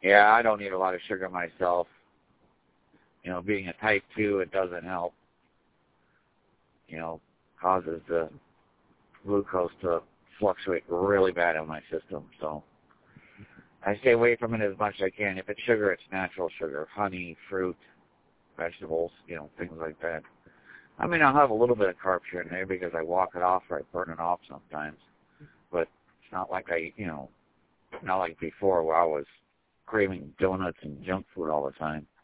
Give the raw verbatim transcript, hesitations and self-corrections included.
Yeah, I don't eat a lot of sugar myself. You know, being a type two, it doesn't help. You know, causes the glucose to fluctuate really bad in my system. So I stay away from it as much as I can. If it's sugar, it's natural sugar, honey, fruit, vegetables, you know, things like that. I mean, I'll have a little bit of carbs here and there because I walk it off or I burn it off sometimes. But it's not like I, you know, not like before where I was craving donuts and junk food all the time.